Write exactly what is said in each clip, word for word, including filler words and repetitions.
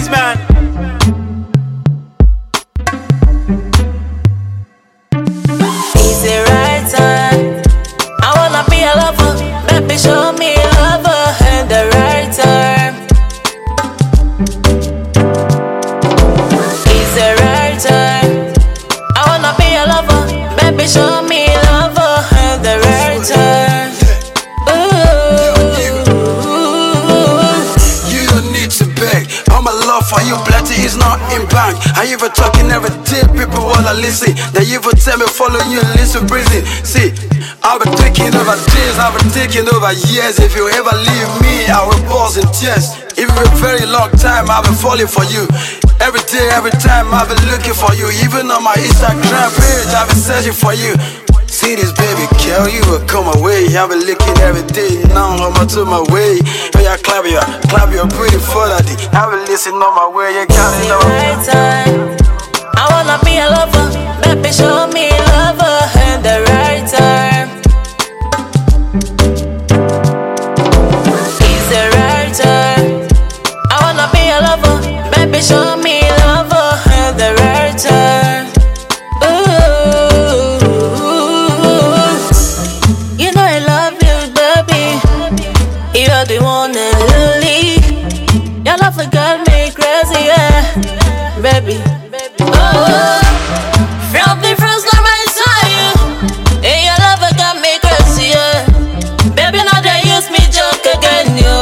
Cheese man. Is the right time? I wanna be a lover, baby, show me lover and the right time. Is the right time? I wanna be a lover, baby, show me lover and the right time. All my love for you, plenty is not in bank. I even talking every day, people wanna listen. They even tell me follow you and listen prison. See, I've been taking over days, I've been taking over years. If you ever leave me, I will pause in tears. Even a very long time, I've been falling for you. Every day, every time, I've been looking for you. Even on my Instagram page, I've been searching for you. See this baby girl, you will come away. I've been looking every day, now I'm on to my way. Oh yeah, clap you, clap you pretty for that. I've been listening on my way, you got it on. Right time. I wanna be a lover, baby, show me lover and the right time. Is the right time? I wanna be a lover, baby, show me lover and the right time. You're the one and only. Your love got me crazy, yeah, baby. Oh, from the first time I saw you, and your love got me crazy, yeah. Baby, now they use me joke again, yo.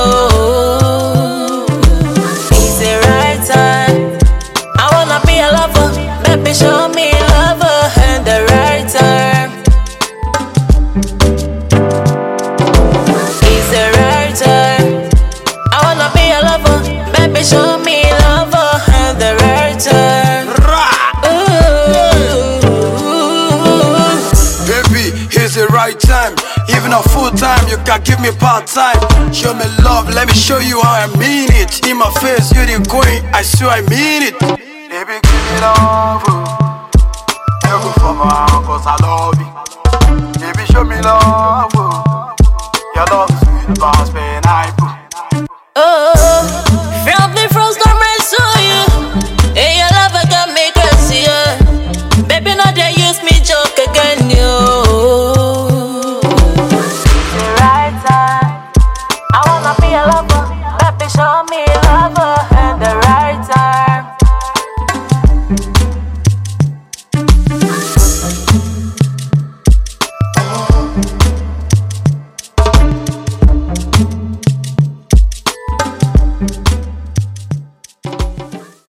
It's the right time. I wanna be a lover, baby, show me lover and the right time. Show me lover and the right time. Baby, here's the right time. Even a full time, you can give me part time. Show me love, let me show you how I mean it. In my face, you the queen, I swear I mean it. Baby, give me love. You go for my heart, cause I love you. Baby, show me love. Your love is sweet, boss, baby.